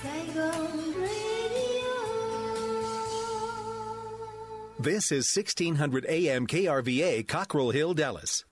This is 1600 AM KRVA, Cockrell Hill, Dallas.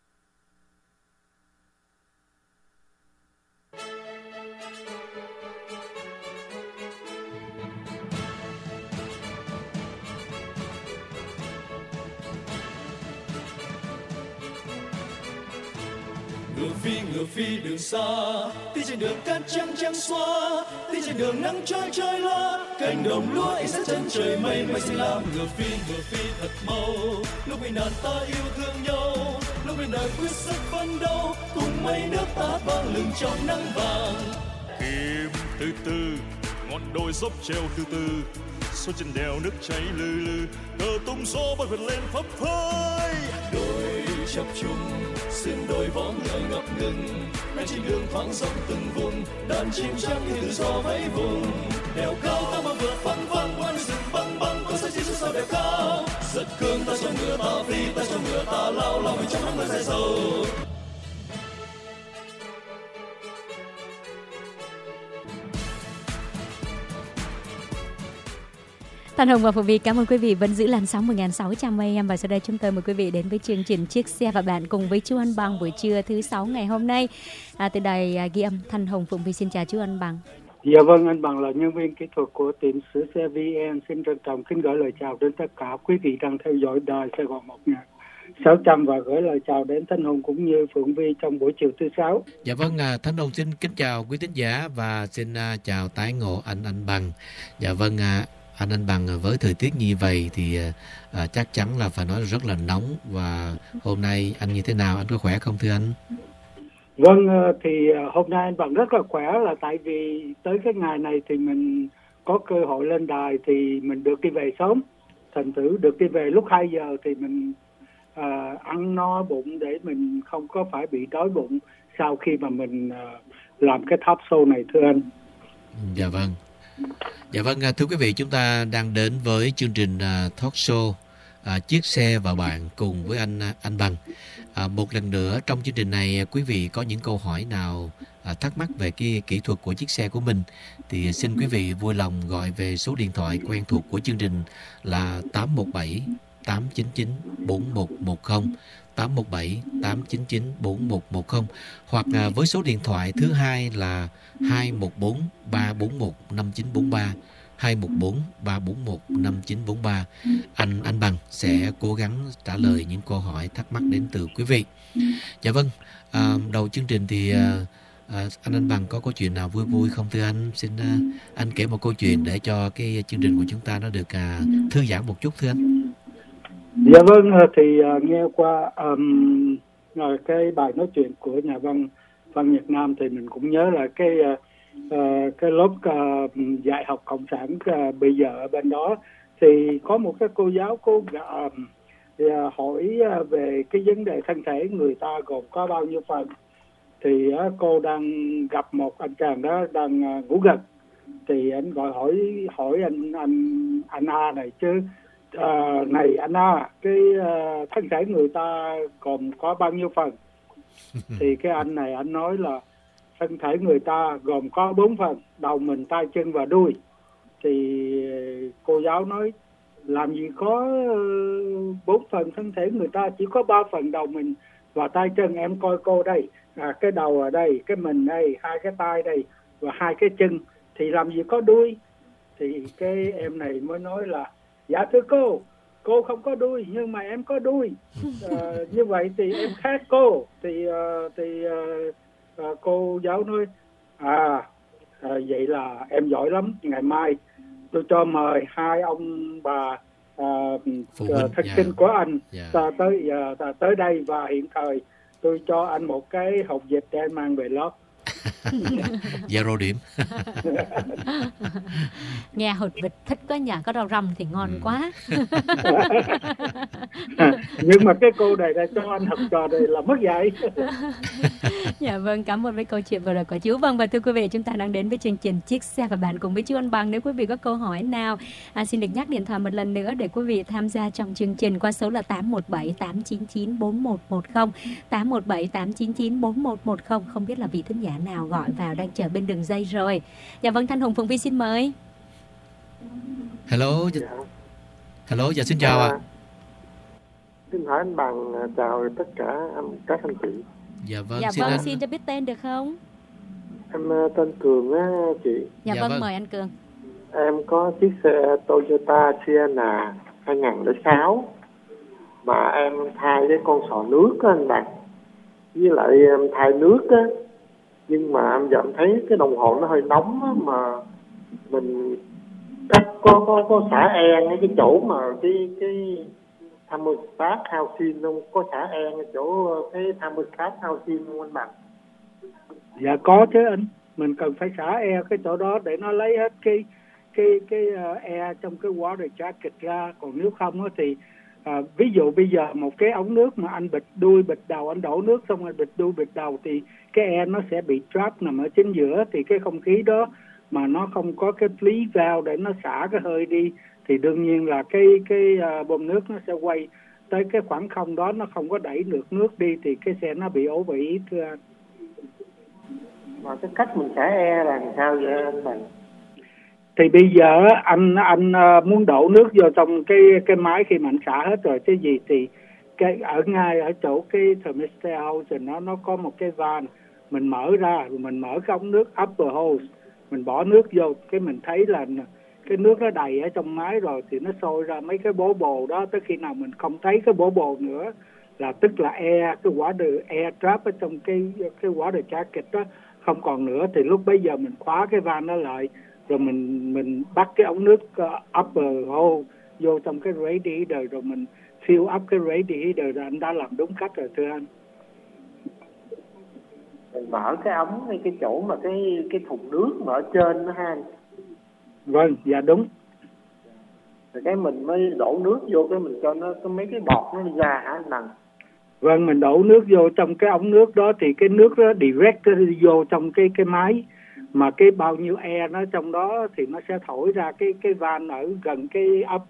Ngựa phi đường xa, đi trên đường cát trắng trắng xóa, đi trên đường nắng trói trói loa, cánh đồng lúa ánh sáng chân trời mây mây xanh lam. Ngựa phi thật mau, lúc bị nạn ta yêu thương nhau, lúc bên đời quyết sức phấn đấu, cùng mây nước ta vang lừng trong nắng vàng. Tìm từ từ, ngọn đồi dốc treo từ từ, xuống chân đèo nước chảy lừ lừ, cờ tung gió bay vượt lên phấp phới. Đồi chập trùng, sương đồi vó ngựa ngập ngừng, ngay trên đường thoáng dốc từng vùng, đàn chim trắng như tự do vẫy vùng. Đèo cao ta mà vượt phăng phăng, qua núi rừng băng băng, con sông chi xuống sau đèo cao. Giật cương ta cho ngựa ta phi, ta cho ngựa ta lao, lao mình trong nắng mưa dài dầu. Thanh Hồng và Phụng Vy cảm ơn quý vị vẫn giữ làn sóng 1600 AM và sau đây chúng tôi mời quý vị đến với chương trình Chiếc Xe và Bạn cùng với chú Anh Bằng buổi trưa thứ 6 ngày hôm nay. Từ đài ghi âm Thanh Hồng Phụng Vy xin chào chú Anh Bằng. Dạ vâng, anh Bằng là nhân viên kỹ thuật của tiệm sửa xe VN, xin trân trọng kính gửi lời chào đến tất cả quý vị đang theo dõi đài Sài Gòn 1600 và gửi lời chào đến Thanh Hồng cũng như Phượng Vy trong buổi chiều thứ 6. Dạ vâng, Thanh Hồng xin kính chào quý thính giả và xin chào tái ngộ anh Bằng. Dạ vâng, anh Bằng với thời tiết như vậy thì chắc chắn là phải nói rất là nóng, và hôm nay anh như thế nào, anh có khỏe không thưa anh? Vâng, thì hôm nay anh Bằng rất là khỏe là tại vì tới cái ngày này thì mình có cơ hội lên đài thì mình được đi về sớm, thành thử được đi về lúc 2 giờ thì mình ăn no bụng để mình không có phải bị đói bụng sau khi mà mình làm cái talk show này thưa anh. Dạ vâng. Dạ vâng, thưa quý vị, chúng ta đang đến với chương trình talk show Chiếc Xe và Bạn cùng với anh Bằng. Một lần nữa trong chương trình này, quý vị có những câu hỏi nào thắc mắc về cái kỹ thuật của chiếc xe của mình thì xin quý vị vui lòng gọi về số điện thoại quen thuộc của chương trình là 817 899 4110, 817 899 4110, hoặc với số điện thoại thứ hai là 214 341 5943, 214 341 5943. Anh Bằng sẽ cố gắng trả lời những câu hỏi thắc mắc đến từ quý vị. Dạ vâng, đầu chương trình thì anh Bằng có câu chuyện nào vui vui không thưa anh? Xin anh kể một câu chuyện để cho cái chương trình của chúng ta nó được thư giãn một chút thưa anh. Dạ vâng, thì nghe qua cái bài nói chuyện của nhà văn Nhật Nam thì mình cũng nhớ là cái lớp dạy học cộng sản bây giờ ở bên đó thì có một cái cô giáo hỏi về cái vấn đề thân thể người ta gồm có bao nhiêu phần, thì cô đang gặp một anh chàng đó đang ngủ gật, thì anh gọi hỏi anh A này chứ, này anh A, cái thân thể người ta gồm có bao nhiêu phần? Thì cái anh này anh nói là thân thể người ta gồm có 4 phần: đầu, mình, tay, chân và đuôi. Thì cô giáo nói làm gì có 4 phần, thân thể người ta chỉ có 3 phần: đầu, mình và tay chân. Em coi cô đây, cái đầu ở đây, cái mình đây, 2 cái tay đây và 2 cái chân, thì làm gì có đuôi? Thì cái em này mới nói là dạ thưa cô không có đuôi nhưng mà em có đuôi. Như vậy thì em khác cô. Thì cô giáo nói vậy là em giỏi lắm, ngày mai tôi cho mời 2 ông bà thân sinh của anh tới đây, và hiện thời tôi cho anh một cái hộp vịt để anh mang về lớp. Zero điểm. Nghe hột vịt thích quá nhỉ, có rau răm thì ngon quá. Nhưng mà cái cô này là cho anh học trò này là mất dạy. Dạ vâng, cảm ơn với câu chuyện vừa rồi của chú. Vâng, và thưa quý vị, chúng ta đang đến với chương trình Chiếc Xe và Bạn cùng với chú Anh Bằng. Nếu quý vị có câu hỏi nào, xin được nhắc điện thoại một lần nữa để quý vị tham gia trong chương trình qua số là 817 899 4110, 817 899 4110. Không biết là vị thính giả nào gọi gọi vào đang chờ bên đường dây rồi. Dạ vâng, Thanh Hùng, Phượng Vi xin mời. Hello. Hello, dạ xin chào ạ. Xin hỏi anh Bằng, chào tất cả các anh chị. Dạ vâng, Dạ vâng, xin cho biết tên được không? Em tên Cường á chị. Dạ Dạ vâng, vâng. mời anh Cường. Em có chiếc xe Toyota Sienna 2006 mà em thay cái con sò nước á anh Bằng. Với lại em thay nước á, nhưng mà em giờ em thấy cái đồng hồ nó hơi nóng á, mà mình có xả en ở cái chỗ mà cái thermostat housing không, có xả en ở chỗ cái thermostat housing không anh Bằng? Dạ có chứ anh, mình cần phải xả air cái chỗ đó để nó lấy hết cái air trong cái water jacket ra. Còn nếu không á thì ví dụ bây giờ một cái ống nước mà anh bịt đuôi bịt đầu, anh đổ nước xong rồi bịt đuôi bịt đầu thì cái air nó sẽ bị trap nằm ở chính giữa, thì cái không khí đó mà nó không có cái phí vào để nó xả cái hơi đi thì đương nhiên là cái bơm nước nó sẽ quay tới cái khoảng không đó, nó không có đẩy được nước đi thì cái xe nó bị ố bị, thưa anh. Mà cái cách mình xả air là làm sao vậy anh Bằng? Thì bây giờ anh muốn đổ nước vô trong cái máy khi mà anh xả hết rồi cái gì thì cái ở ngay ở chỗ cái thermostat house nó có một cái van, mình mở ra rồi mình mở cái ống nước upper hose, mình bỏ nước vô, cái mình thấy là cái nước nó đầy ở trong máy rồi thì nó sôi ra mấy cái bố bồ đó, tới khi nào mình không thấy cái bố bồ nữa là tức là air, cái water air trap ở trong cái water jacket đó không còn nữa, thì lúc bấy giờ mình khóa cái van đó lại rồi mình bắt cái ống nước upper hole vô trong cái radiator rồi mình fill up cái radiator rồi anh đã làm đúng cách rồi, thưa anh. Mình mở cái ống hay cái chỗ mà cái thùng nước mà ở trên đó ha anh? Vâng, dạ đúng. Rồi cái mình mới đổ nước vô, cái mình cho nó có mấy cái bọt nó đi ra hả anh Bằng? Vâng, mình đổ nước vô trong cái ống nước đó thì cái nước đó direct vô trong cái máy, mà cái bao nhiêu air nó trong đó thì nó sẽ thổi ra cái van ở gần cái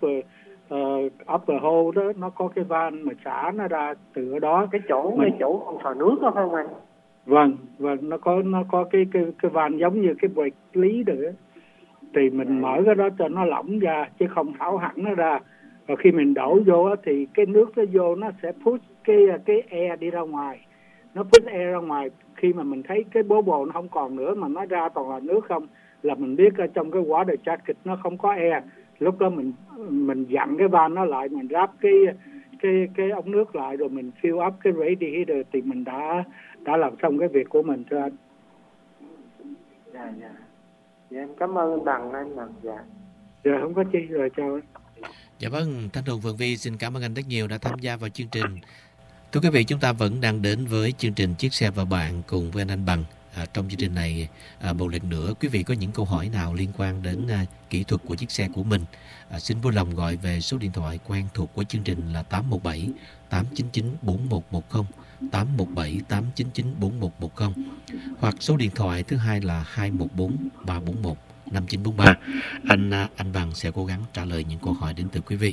upper hole đó, nó có cái van mà xả nó ra từ ở đó. Cái chỗ con sò nước đó phải không anh? Vâng, nó có cái van giống như cái brake lý nữa, thì mình mở cái đó cho nó lỏng ra chứ không tháo hẳn nó ra. Rồi khi mình đổ vô thì cái nước nó vô nó sẽ push cái air đi ra ngoài, nó push air ra ngoài. Khi mà mình thấy cái bố bồ nó không còn nữa mà nó ra toàn là nước không, là mình biết ở trong cái water jacket nó không có air. Lúc đó mình dặn cái van nó lại, mình ráp cái ống nước lại rồi mình fill up cái radiator thì mình đã làm xong cái việc của mình, thưa anh. Dạ. Dạ em cảm ơn anh Bằng anh Bằng. Dạ không có chi, rồi chào anh. Dạ vâng, Thanh Hùng, Phượng Vi xin cảm ơn anh rất nhiều đã tham gia vào chương trình. Thưa quý vị, chúng ta vẫn đang đến với chương trình Chiếc Xe và Bạn cùng với anh Bằng. Trong chương trình này, một lần nữa, quý vị có những câu hỏi nào liên quan đến kỹ thuật của chiếc xe của mình, xin vui lòng gọi về số điện thoại quen thuộc của chương trình là 817 899 4110, 817 899 4110, hoặc số điện thoại thứ hai là 214 341 5943. Anh Bằng sẽ cố gắng trả lời những câu hỏi đến từ quý vị.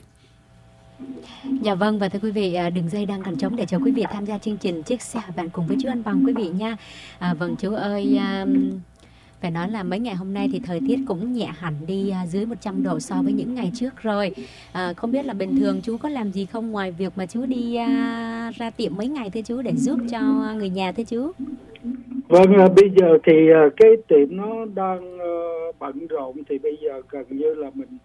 Dạ vâng, và thưa quý vị, đường dây đang còn trống để cho quý vị tham gia chương trình Chiếc Xe Bạn cùng với chú Anh Bằng quý vị nha. Vâng chú ơi, phải nói là mấy ngày hôm nay thì thời tiết cũng nhẹ hẳn đi dưới 100 độ so với những ngày trước rồi. Không biết là bình thường chú có làm gì không ngoài việc mà chú đi ra tiệm mấy ngày thưa chú để giúp cho người nhà thưa chú? Vâng, bây giờ thì cái tiệm nó đang bận rộn, thì bây giờ gần như là mình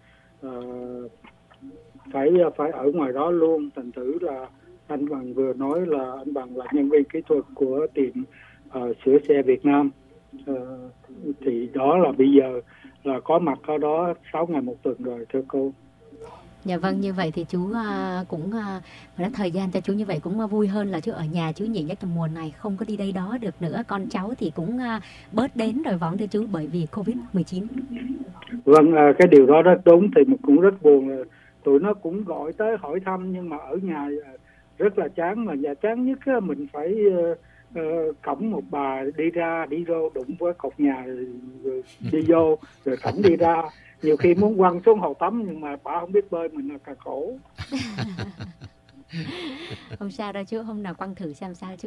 phải ở ngoài đó luôn. Thành thử là anh Bằng vừa nói là anh Bằng là nhân viên kỹ thuật của tiệm sửa xe Việt Nam, thì đó là bây giờ là có mặt ở đó 6 ngày một tuần rồi, thưa cô. Dạ vâng, như vậy thì chú cũng đã thời gian cho chú như vậy cũng vui hơn là chú ở nhà chú nhỉ, nhất là mùa này không có đi đây đó được nữa. Con cháu thì cũng bớt đến rồi võng thưa chú bởi vì Covid-19. Vâng, cái điều đó rất đúng, thì mình cũng rất buồn. Tụi nó cũng gọi tới hỏi thăm nhưng mà ở nhà rất là chán, mà nhà chán nhất mình phải cõng một bà đi ra đi vô đụng với cột nhà rồi đi vô rồi cõng đi ra. Nhiều khi muốn quăng xuống hồ tắm nhưng mà bà không biết bơi, mình là càng khổ. Không sao đâu chú, hôm nào quăng thử xem sao chú.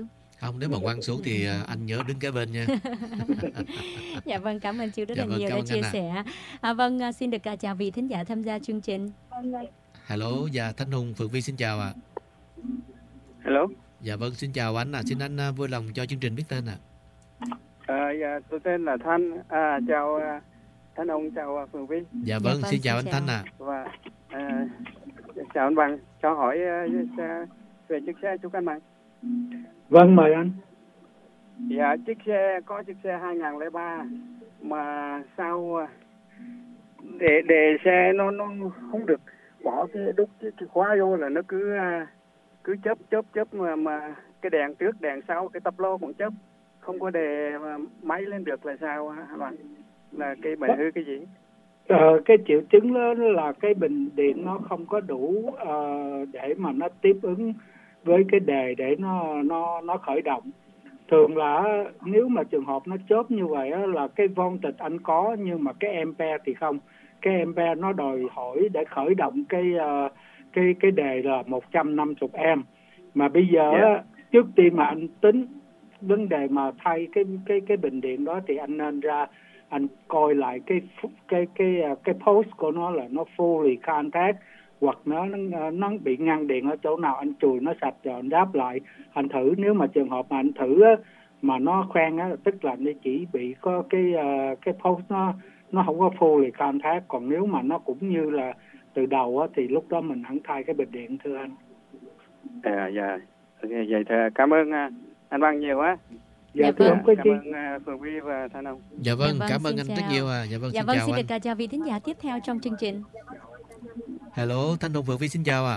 Không, nếu mà quăng xuống thì anh nhớ đứng kế bên nha. Dạ vâng, cảm ơn chú rất Dạ là vâng, nhiều cảm đã ơn chia anh ạ. sẻ. Vâng, xin được chào vị thính giả tham gia chương trình. Hello, dạ Thanh Hùng, Phượng Vi xin chào ạ. Hello. Dạ vâng, xin chào anh ạ. Xin anh vui lòng cho chương trình biết tên ạ. Dạ, tôi tên là Thanh. Chào Thanh Hùng, chào Phượng Vi. Dạ vâng, xin chào anh Thanh ạ. Và chào anh Bằng, cho hỏi về chiếc xe chú anh Bằng. Vâng, mời anh. Dạ, chiếc xe 2003 mà sao để xe nó không được bỏ cái đúc cái khóa vô là nó cứ chớp mà cái đèn trước đèn sau cái tắp lô cũng chớp, không có đề máy lên được là sao hả bạn? Là cái bệnh hư cái gì? Cái triệu chứng đó là cái bình điện nó không có đủ để mà nó tiếp ứng với cái đề để nó khởi động. Thường là nếu mà trường hợp nó chớp như vậy á, là cái voltage anh có nhưng mà cái ampere thì không. Cái ampere nó đòi hỏi để khởi động cái đề là 150 amp. Mà bây giờ trước tiên mà anh tính vấn đề mà thay cái bình điện đó thì anh nên ra anh coi lại cái post của nó là nó fully contact, hoặc nó bị ngăn điện ở chỗ nào anh chùi nó sạch rồi anh đáp lại. Anh thử, nếu mà trường hợp mà anh thử á, mà nó khoan á, tức là nó chỉ bị có cái post nó không có fully contact. Còn nếu mà nó cũng như là từ đầu á, thì lúc đó mình hẳn thay cái bình điện, thưa anh. Dạ. Okay, vậy thì cảm ơn anh Văn nhiều á. Dạ vâng, cảm ơn Phượng Vi và Thanh Hồng. Dạ vâng, cảm ơn anh rất nhiều. Dạ vâng, xin chào xin anh. được chào vị thính giả tiếp theo trong chương trình. Hello, Thanh Hùng, Phượng Vi xin chào ạ.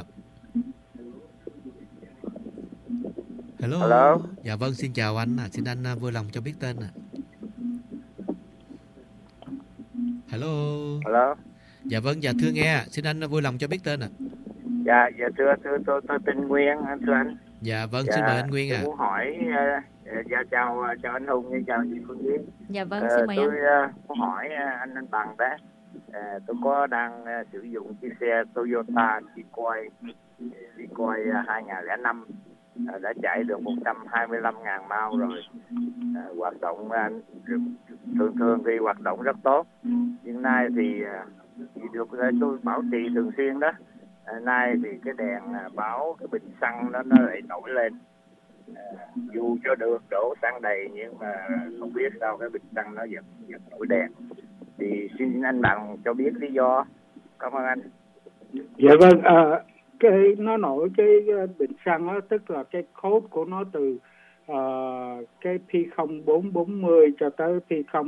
Hello. Dạ vâng, xin chào anh. Xin anh vui lòng cho biết tên ạ. Hello. Dạ vâng, dạ thưa nghe. Xin anh vui lòng cho biết tên ạ. Dạ thưa tôi tên Nguyên, thưa anh. Dạ vâng, xin mời anh Nguyên ạ. Tôi muốn hỏi chào anh Hùng, chào chị Phương Duyên. Dạ vâng, xin mời tôi anh. muốn hỏi anh Bằng đó. Tôi có đang sử dụng chiếc xe Toyota Sequoia 2005, đã chạy được 125.000 mile rồi. Hoạt động thường thì hoạt động rất tốt. Nhưng nay thì được tôi bảo trì thường xuyên đó. Nay thì cái đèn báo cái bình xăng nó lại nổi lên. Dù cho được đổ xăng đầy nhưng mà không biết sao cái bình xăng nó vẫn nổi đèn. Thì xin anh Bằng cho biết lý do. Cảm ơn anh. Dạ vâng, cái nó nổi cái bình xăng đó, tức là cái code của nó từ cái P0440 cho tới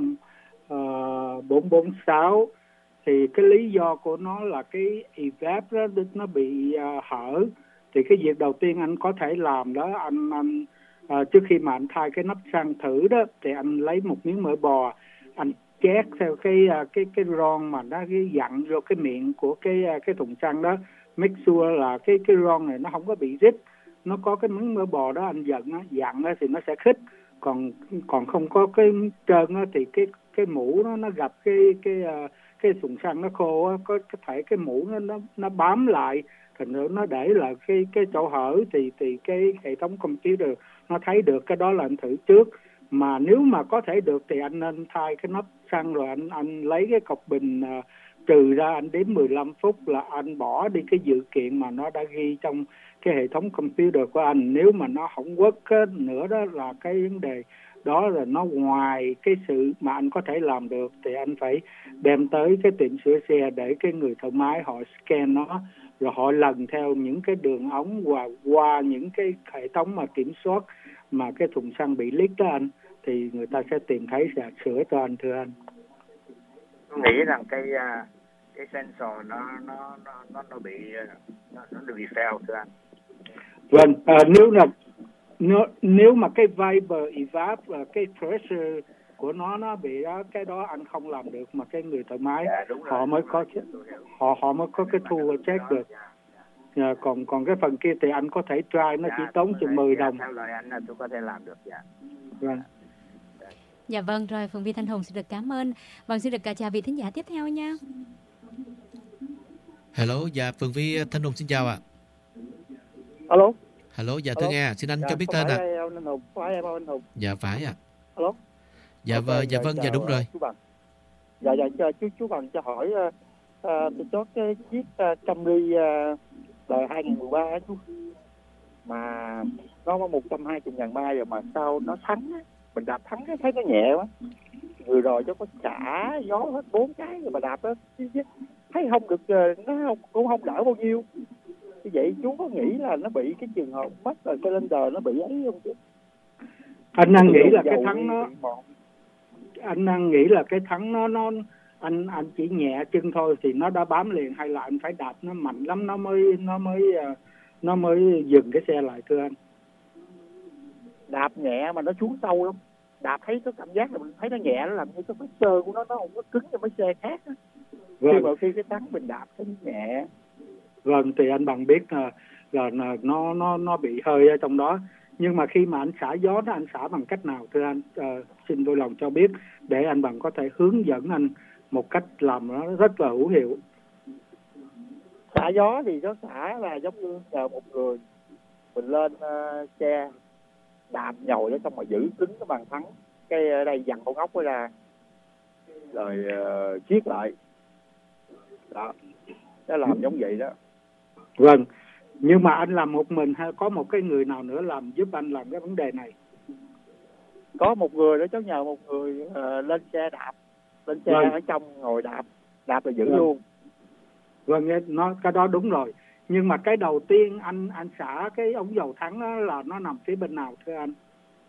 P0446. Thì cái lý do của nó là cái evap đó nó bị hở. Thì cái việc đầu tiên anh có thể làm đó, anh trước khi mà anh thay cái nắp xăng thử đó, thì anh lấy một miếng mỡ bò, anh chét theo cái ron mà nó dặn vô cái miệng của cái thùng xăng đó, make sure là cái ron này nó không có bị rít. Nó có cái miếng mỡ bò đó anh dặn thì nó sẽ khít. Còn không có cái trơn đó, thì cái mũ nó gặp cái thùng xăng nó khô á, có thể cái mũ nó bám lại, thành ra nó để là cái chỗ hở, thì cái hệ thống computer nó thấy được cái đó là anh thử trước. Mà nếu mà có thể được thì anh nên thay cái nắp xăng, rồi anh lấy cái cọc bình trừ ra, anh đếm 15 phút là anh bỏ đi cái dữ kiện mà nó đã ghi trong cái hệ thống computer của anh. Nếu mà nó không work nữa đó là cái vấn đề đó là nó ngoài cái sự mà anh có thể làm được, thì anh phải đem tới cái tiệm sửa xe để cái người thợ máy họ scan nó, rồi họ lần theo những cái đường ống và qua những cái hệ thống mà kiểm soát mà cái thùng xăng bị leak đó anh, thì người ta sẽ tìm thấy sẽ sửa cho anh, thưa anh. Tôi nghĩ rằng cái sensor nó bị fail, thưa anh. Vâng, nếu mà cái vapor evap, cái pressure của nó bị đó, cái đó anh không làm được, mà cái người thợ máy họ mới có cái tool check được. Còn cái phần kia thì anh có thể try, nó chỉ tốn chừng 10 đồng. Theo lời anh là tôi có thể làm được. Vâng. Dạ vâng, rồi Phượng Vi Thanh Hùng xin được cảm ơn. Vâng, xin được chào vị thính giả tiếp theo nha. Hello, dạ Phượng Vi Thanh Hùng xin chào ạ. Alo. Hello, dạ thưa nghe, xin anh cho biết tên ạ. anh Hùng, phải em không anh Hùng? Dạ phải ạ. Alo. Dạ vâng, dạ đúng rồi. Chú Bằng. Dạ chú Bằng cho hỏi tôi có cái chiếc Camry đời 2013 á chú, mà nó có 120.000 mai rồi mà sao nó thắng á, mình đạp thắng cái thấy nó nhẹ quá. Vừa rồi cho có xả gió hết 4 cái rồi mà đạp đó thấy không được, nó cũng không đỡ bao nhiêu. Như vậy chú có nghĩ là nó bị cái trường hợp mất rồi cylinder nó bị ấy không chứ? Anh đang nghĩ là cái thắng nó, anh đang nghĩ là cái thắng nó anh chỉ nhẹ chân thôi thì nó đã bám liền, hay là anh phải đạp nó mạnh lắm nó mới dừng cái xe lại thưa anh? Đạp nhẹ mà nó xuống sâu lắm, đạp thấy có cảm giác là mình thấy nó nhẹ, nó làm như cái phách cơ của nó không có cứng như mấy xe khác á. Vâng. Khi cái thắng mình đạp thấy nhẹ. Vâng, thì anh Bằng biết là nó bị hơi ở trong đó. Nhưng mà khi mà anh xả gió đó, anh xả bằng cách nào thưa anh? Xin vui lòng cho biết để anh Bằng có thể hướng dẫn anh một cách làm nó rất là hữu hiệu. Xả gió thì nó xả là giống như nhờ một người mình lên xe đạp nhồi nó xong rồi giữ cứng cái bàn thắng, cái ở đây dằn con ốc ấy ra rồi chiết lại đó, nó làm giống vậy đó. Vâng, nhưng mà anh làm một mình hay có một cái người nào nữa làm giúp anh làm cái vấn đề này? Có một người đó, cháu nhờ một người lên xe đạp, lên xe ở trong ngồi đạp là giữ luôn. Vâng, cái đó đúng rồi. Nhưng mà cái đầu tiên anh xả cái ống dầu thắng đó là nó nằm phía bên nào thưa anh?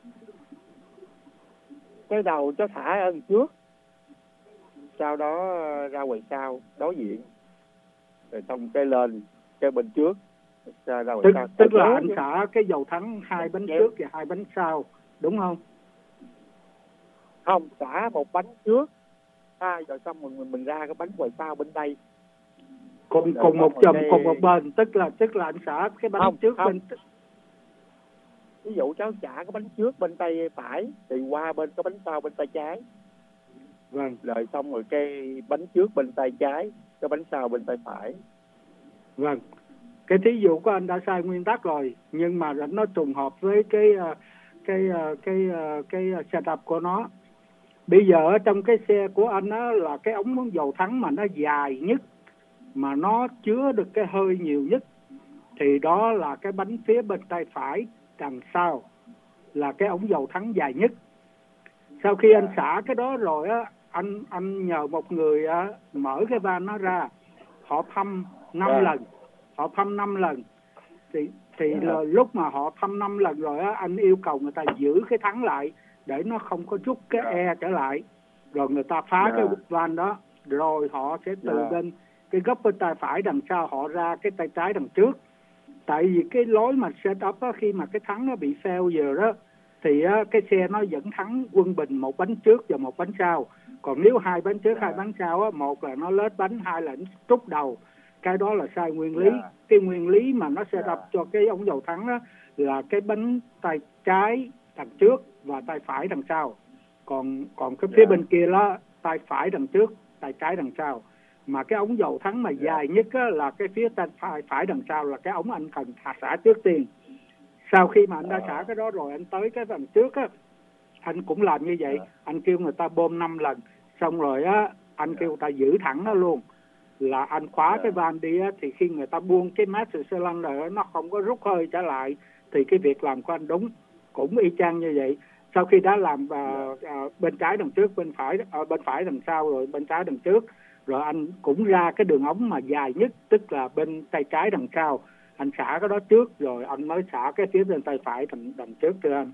Cái đầu cháu thả ở đằng trước, sau đó ra ngoài sau đối diện, rồi xong cái lên cái bên trước. Tức là anh xả cái dầu thắng 2 bánh trước và 2 bánh sau, đúng không? Không, xả một bánh trước, rồi xong mình ra cái bánh ngoài sau bên đây. Cùng một bên, tức là anh xả cái bánh trước bên. Ví dụ cháu xả cái bánh trước bên tay phải thì qua bên cái bánh sau bên tay trái. Vâng. Rồi xong rồi cái bánh trước bên tay trái, cái bánh sau bên tay phải. Vâng. Cái thí dụ của anh đã sai nguyên tắc rồi, nhưng mà nó trùng hợp với cái setup của nó. Bây giờ trong cái xe của anh đó là cái ống dầu thắng mà nó dài nhất, mà nó chứa được cái hơi nhiều nhất, thì đó là cái bánh phía bên tay phải đằng sau là cái ống dầu thắng dài nhất. Sau khi anh xả cái đó rồi á, anh nhờ một người mở cái van nó ra, họ thăm 5 lần. Họ thăm 5 lần thì là lúc mà họ thăm 5 lần rồi á, anh yêu cầu người ta giữ cái thắng lại để nó không có rút cái e trở lại, rồi người ta phá cái van đó, rồi họ sẽ từ bên cái góc bên tay phải đằng sau họ ra cái tay trái đằng trước. Tại vì cái lối mà setup á, khi mà cái thắng nó bị failure đó thì cái xe nó vẫn thắng quân bình một bánh trước và một bánh sau. Còn nếu 2 bánh trước 2 bánh sau á, một là nó lết bánh, 2 là nó trút đầu. Cái đó là sai nguyên lý. Cái nguyên lý mà nó sẽ đập cho cái ống dầu thắng đó là cái bánh tay trái đằng trước và tay phải đằng sau. Còn cái phía bên kia đó, tay phải đằng trước, tay trái đằng sau. Mà cái ống dầu thắng mà dài nhất á, là cái phía tay phải đằng sau, là cái ống anh cần xả trước tiên. Sau khi mà anh đã xả cái đó rồi, anh tới cái đằng trước á, anh cũng làm như vậy. Anh kêu người ta bơm 5 lần, xong rồi á, anh kêu người ta giữ thẳng nó luôn. Là anh khóa cái van đi á, thì khi người ta buông cái master cylinder đó, nó không có rút hơi trở lại, thì cái việc làm của anh đúng, cũng y chang như vậy. Sau khi đã làm bên trái đằng trước, bên phải đằng sau, rồi bên trái đằng trước, rồi anh cũng ra cái đường ống mà dài nhất, tức là bên tay trái đằng sau, anh xả cái đó trước, rồi anh mới xả cái phía bên tay phải đằng trước thưa anh.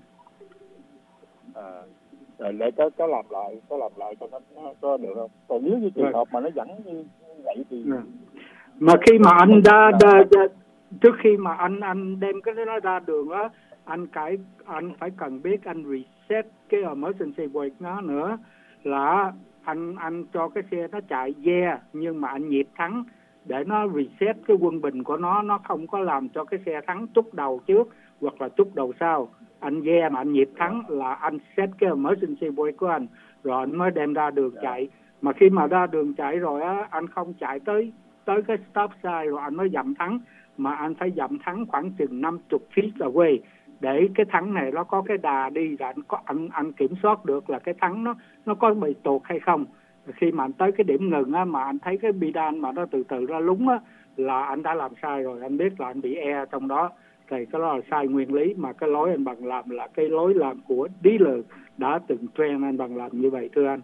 Rồi để có làm lại cho nó có được không? Còn nếu như trường hợp mà nó vẫn như vậy thì mà khi mà anh trước khi mà anh đem cái đó ra đường á, anh phải cần biết anh reset cái emergency brake nó nữa, là anh cho cái xe nó chạy nhưng mà anh nhịp thắng để nó reset cái quân bình của nó không có làm cho cái xe thắng trút đầu trước hoặc là trút đầu sau. Anh mà anh nhịp thắng là anh set cái emergency brake của anh, rồi anh mới đem ra đường chạy. Mà khi mà ra đường chạy rồi á, anh không chạy tới cái stop sign rồi anh mới dậm thắng, mà anh phải dậm thắng khoảng chừng 50 feet away để cái thắng này nó có cái đà đi, và anh kiểm soát được là cái thắng nó có bị tuột hay không. Khi mà anh tới cái điểm ngừng á, mà anh thấy cái bidan mà nó từ từ ra lúng á, là anh đã làm sai rồi, anh biết là anh bị trong đó, thì cái đó là sai nguyên lý. Mà cái lối anh Bằng làm là cái lối làm của dealer đã từng train anh Bằng làm như vậy, thưa anh.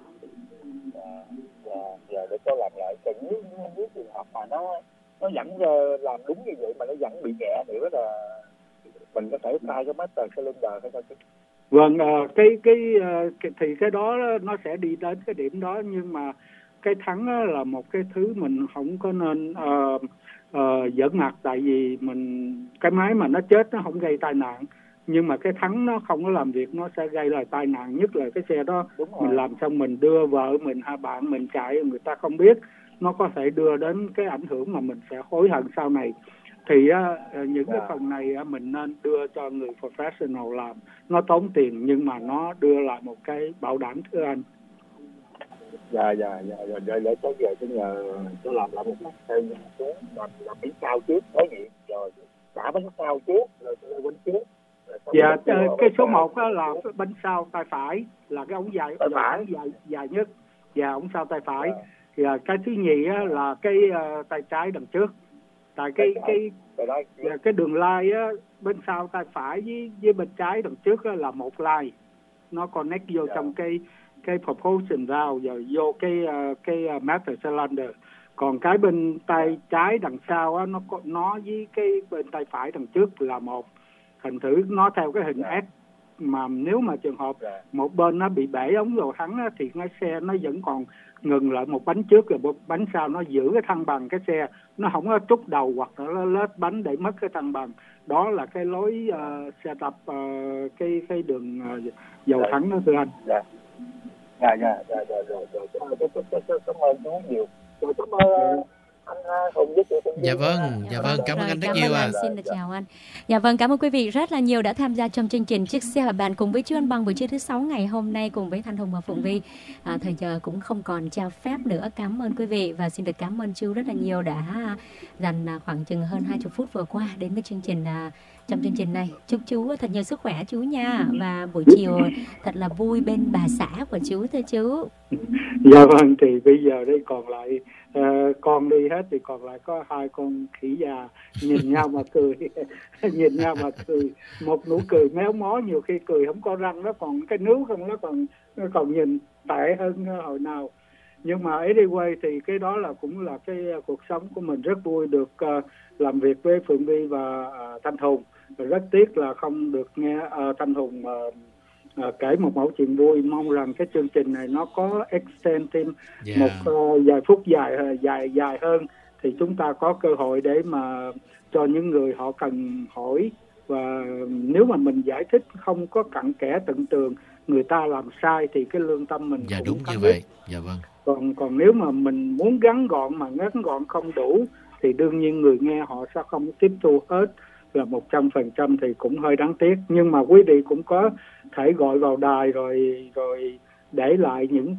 Giờ để tôi làm lại, còn nếu trường hợp mà nó vẫn làm đúng như vậy mà nó vẫn bị nhẹ nữa là mình có thể sai cái master cylinder hay sao chứ? Vâng, thì cái đó nó sẽ đi đến cái điểm đó, nhưng mà cái thắng là một cái thứ mình không có nên giỡn mặt, tại vì cái máy mà nó chết nó không gây tai nạn, nhưng mà cái thắng nó không có làm việc nó sẽ gây lại tai nạn. Nhất là cái xe đó mình làm xong mình đưa vợ mình hay bạn mình chạy, người ta không biết, nó có thể đưa đến cái ảnh hưởng mà mình sẽ hối hận sau này. Thì những cái phần này mình nên đưa cho người professional làm, nó tốn tiền nhưng mà nó đưa lại một cái bảo đảm, thưa anh. Dạ, để tới giờ tôi nhờ tôi làm lại một thêm xuống làm bánh sau trước, đối diện rồi đã bánh sau trước rồi tôi bánh trước. Dạ, cái số 1 đó là bánh sau tay phải, là cái ống dài nhất, và ống sau tay phải. Và cái thứ nhì là cái tay trái đằng trước. Tại cái đường line á, bên sau tay phải với bên trái đằng trước là một line, nó connect vô trong cái propulsion vào rồi vô cái master cylinder. Còn cái bên tay trái đằng sau á, nó với cái bên tay phải đằng trước là một. Thành thử nó theo cái hình S, mà nếu mà trường hợp một bên nó bị bể ống dầu thắng á, thì cái xe nó vẫn còn ngừng lại một bánh trước, rồi một bánh sau nó giữ cái thăng bằng cái xe, nó không có trút đầu hoặc là nó lết bánh để mất cái thăng bằng. Đó là cái lối setup cái đường dầu thắng đó, thưa anh. Dạ. Cảm ơn chú nhiều. Cảm ơn anh Hùng với chị. Dạ vâng, cảm ơn anh rất nhiều ạ. Xin được chào anh. Dạ vâng, cảm ơn quý vị rất là nhiều đã tham gia trong chương trình Chiếc Xe và Bạn cùng với chú Anh Bằng buổi trưa thứ 6 ngày hôm nay cùng với Thanh Hùng và Phụng Vi. Thời giờ cũng không còn cho phép nữa. Cảm ơn quý vị và xin được cảm ơn chú rất là nhiều đã dành khoảng chừng hơn 20 phút vừa qua đến với chương trình trong chương trình này. Chúc chú thật nhiều sức khỏe chú nha, và buổi chiều thật là vui bên bà xã của chú, thưa chú. Dạ vâng, thì bây giờ đây còn lại con đi hết thì còn lại có 2 con khỉ già nhìn nhau mà cười nhìn nhau mà cười, một nụ cười méo mó, nhiều khi cười không có răng, nó còn cái nướu không, nó còn nhìn tệ hơn hồi nào. Nhưng mà anyway thì cái đó là cũng là cái cuộc sống của mình. Rất vui được làm việc với Phượng Vi và Thanh Hùng. Rất tiếc là không được nghe Thanh Hùng kể một mẫu chuyện vui. Mong rằng cái chương trình này nó có extend thêm một vài phút dài hơn, thì chúng ta có cơ hội để mà cho những người họ cần hỏi. Và nếu mà mình giải thích không có cặn kẽ tận tường, người ta làm sai thì cái lương tâm mình cũng đúng như biết. vậy. Dạ vâng. Còn nếu mà mình muốn ngắn gọn mà ngắn gọn không đủ thì đương nhiên người nghe họ sẽ không tiếp thu hết là 100%, thì cũng hơi đáng tiếc. Nhưng mà quý vị cũng có thể gọi vào đài rồi để lại những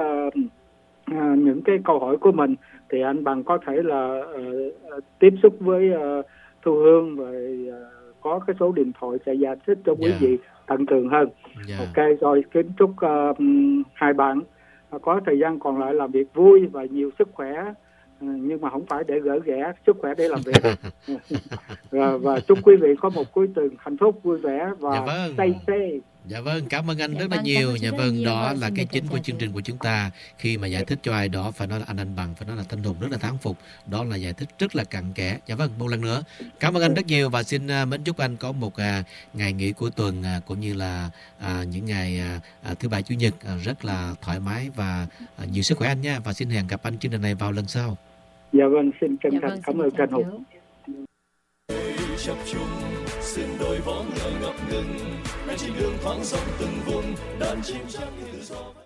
cái câu hỏi của mình, thì anh Bằng có thể là tiếp xúc với Thu Hương và có cái số điện thoại sẽ giải thích cho quý vị tận tường hơn. Ok, rồi kính chúc hai bạn có thời gian còn lại làm việc vui và nhiều sức khỏe, nhưng mà không phải để gỡ ghẻ, sức khỏe để làm việc. và chúc quý vị có một cuối tuần hạnh phúc vui vẻ và stay safe. Dạ vâng, cảm ơn anh rất là nhiều. Dạ vâng, đó là cái chính của chương trình của chúng ta. Khi mà giải thích cho ai đó phải nói là anh Bằng, phải nói là Thanh Hùng rất là thán phục. Đó là giải thích rất là cặn kẽ. Dạ vâng, một lần nữa cảm ơn anh rất nhiều và xin mến chúc anh có một ngày nghỉ cuối tuần cũng như là những ngày thứ Bảy Chủ nhật rất là thoải mái và nhiều sức khỏe anh nha. Và xin hẹn gặp anh chương trình này vào lần sau. Dạ vâng, xin chân thành cảm ơn Thanh Hùng. Chập trùng sương đôi vó ngựa ngập ngừng, trên đường thoáng sông từng vùng đàn chim chắc tự do.